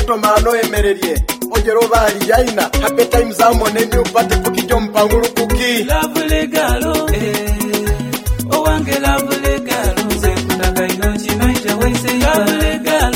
Totomano emererie ojero bali yaina happy times amone new party kukijo mpangulu kuki Lovely girl owange lovely girl ze kutaka inonchi naita waise lovely girl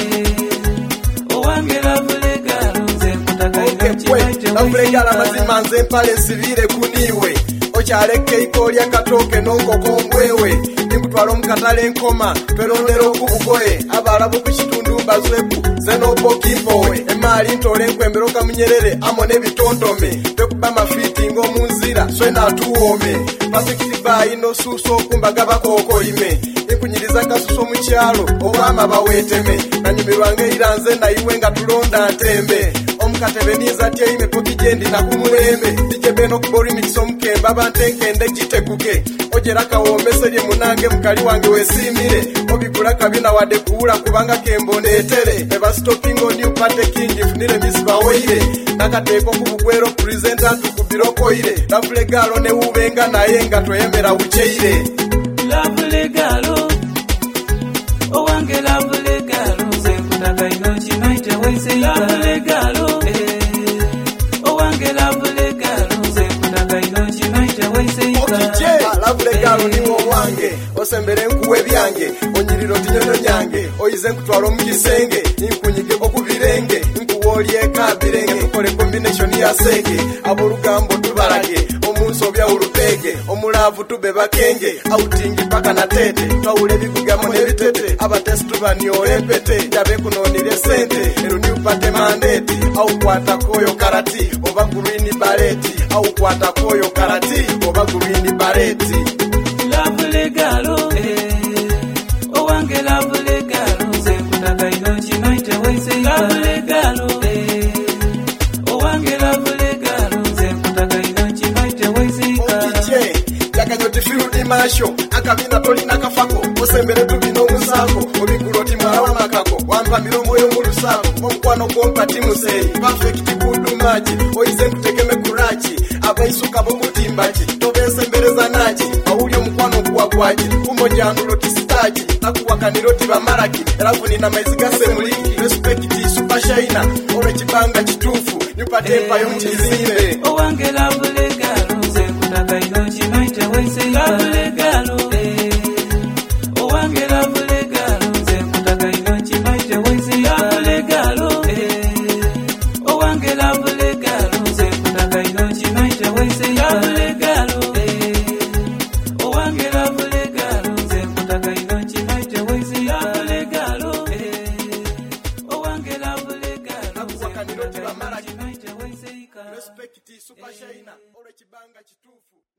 owange lovely girl ze kutaka inonchi naita lovely girl amazima nze pale sivire kuniwe ochaleke ikolya katoke nongoko ngwewe nimutwalo mukatale nkoma pelondero kubugoye abalabu kuchitundu mbazweku zenobo kimbowe emali ntole nkwembero kamunyerere amone bitondome pekuba mafiti ngo munzira swena tuome pasikiti bayi no suso kumbaga bakoko ime ikunyiriza kasuso mu kyalo obama baweteme nanyumirwange iranze na iwe nga tulonda ntembe omukatebe niza tye ime pokijendi na kumulembe dijebeno kubori mikiso mkemba bantenkende jiteguke ojera kawomeserye munange mukali wange wesimire obikula kabina wade kuula kubanga kembonetere beba stopping on you party king ifunire misiba oire nakateko kubugwero presenter tukubiroko ire lovely girl ne ubenga naye nga toyemera ucheire lovely girl owange lovely girl ze kutaka inonchi naita waise lovely girl owange lovely girl ze kutaka inonchi naita waise lovely girl ni wange osembere nkuwe byange onyiriro tinyono nyange oyize nkutwalo mukisenge inkunyige okubirenge nkuwolye kabirenge tukole combination ya senge aborugambo tubalage omunso bya urupege omulavu tube bakenge outing paka na tete twawule bigugamo nebitete abatestu banyole pete jabe kunonire sente ero new party mandate au kwata koyo karati oba green bareti au kwata koyo karati oba green bareti lovely girl owange lovely girl ze kutaka inonchi naita waise lovely girl owange lovely girl ze kutaka inonchi naita waise yakanyoti firu masho akabina tolina kafako osembere tubino musako obikuloti mwawa makako wampa mirongo yo mulusako omukwano kompa timusei perfect kudu maji oyize nkutekeme kurachi abaisuka bomutimbaji tobesembeleza naji awulyo mukwano kuwagwaji kumojandulo tisitaji nakuwakaniro tibamaraki elavuni na maiziga semuliki respect super shina ore chibanga chitufu nipatepa yo mchizimbe owange lovely girl ze kutaka inonchi naita waise lovely girl owange lovely girl ze kutaka inonchi naita waise lovely girl owange lovely girl ze kutaka inonchi naita waise lovely girl owange lovely girl ze kutaka inonchi naita waise lovely girl owange lovely girl nakuwakaniro tibamaraki naita waise respect super shina ore chibanga chitufu